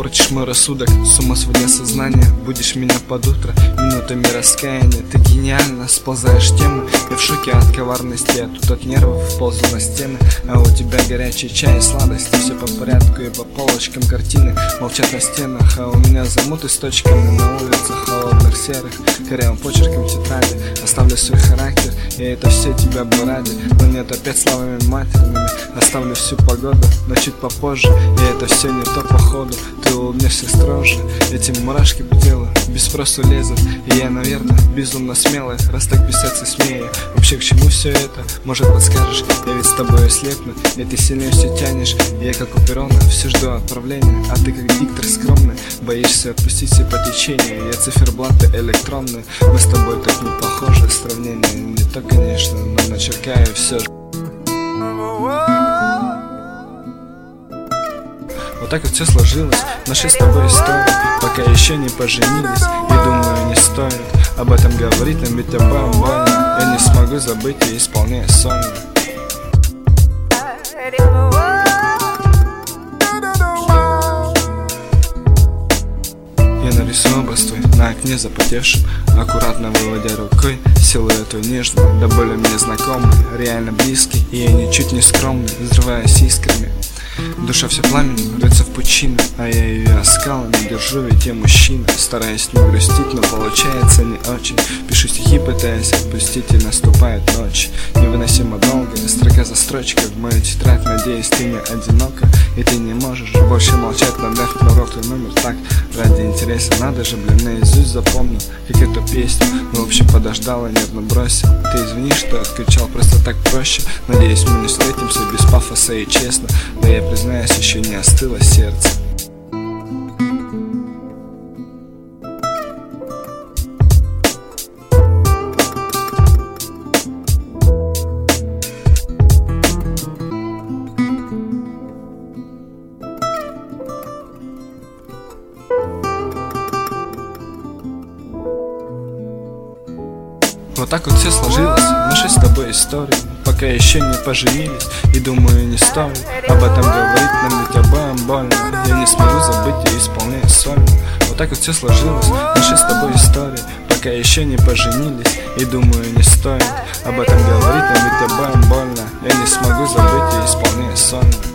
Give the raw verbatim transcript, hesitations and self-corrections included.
испортишь мой рассудок, с ума сводя сознание. Будешь меня под утро, минутами раскаяния. Ты гениально сползаешь в тему. Я в шоке от коварности, я тут от нервов ползу на стены. А у тебя горячий чай и сладости, все по порядку и по полочкам картины молчат на стенах. А у меня замуты с точками на улицах холодных серых, корявым почерком тетради. Оставлю свой характер, и это все тебя бы ради. Но нет, опять словами матерными оставлю всю погоду, но чуть попозже. И это все не то походу. Ты улыбнешься строже, эти мурашки по телу без спросу лезут. И я, наверное, безумно смелый, раз так писаться смею. Вообще, к чему все это? Может, подскажешь? Я ведь с тобой слепну, и ты сильнее все тянешь. Я как у перрона, все жду отправления. А ты как диктор скромный, боишься отпустить все по течению. Я циферблаты электронные, мы с тобой так не похожи. Сравнение не то, конечно, но начеркаю все же. Вот так вот все сложилось, наши с тобой истории, пока еще не поженились. И думаю, не стоит об этом говорить, нам ведь обоим больно. Я не смогу забыть и исполняю сон. Я нарисую образ твой на окне запотевшем, аккуратно выводя рукой силуэт твой нежный, да более мне знакомый, реально близкий. И я ничуть не скромный, взрываясь искрами. Душа все пламенем рвется в пучину, а я ее оскалами держу, ведь я мужчина. Стараюсь не грустить, но получается не очень. Пишу стихи, пытаясь отпустить, и наступает ночь. Невыносимо долгая строка за строчкой в мою тетрадь. Надеюсь, ты не одинока, и ты не можешь больше молчать, надав на рот твой номер. Так, ради интереса, надо же, блин, наизусть запомнил, как эту песню. Ну, в общем, подождал и нервно бросил. Ты извини, что отключал, просто так проще. Надеюсь, мы не встретимся без пафоса и честно. Да я признаюсь, еще не остыло сердце. Вот так вот все сложилось, наши с тобой истории, пока еще не поженились. И думаю, не стоит об этом говорить, нам ведь обоим больно. Я не смогу забыть и исполняю сольно. Вот так вот все сложилось, наши с тобой истории, пока еще не поженились. И думаю, не стоит об этом говорить, нам ведь обоим больно. Я не смогу забыть и исполняю сольно.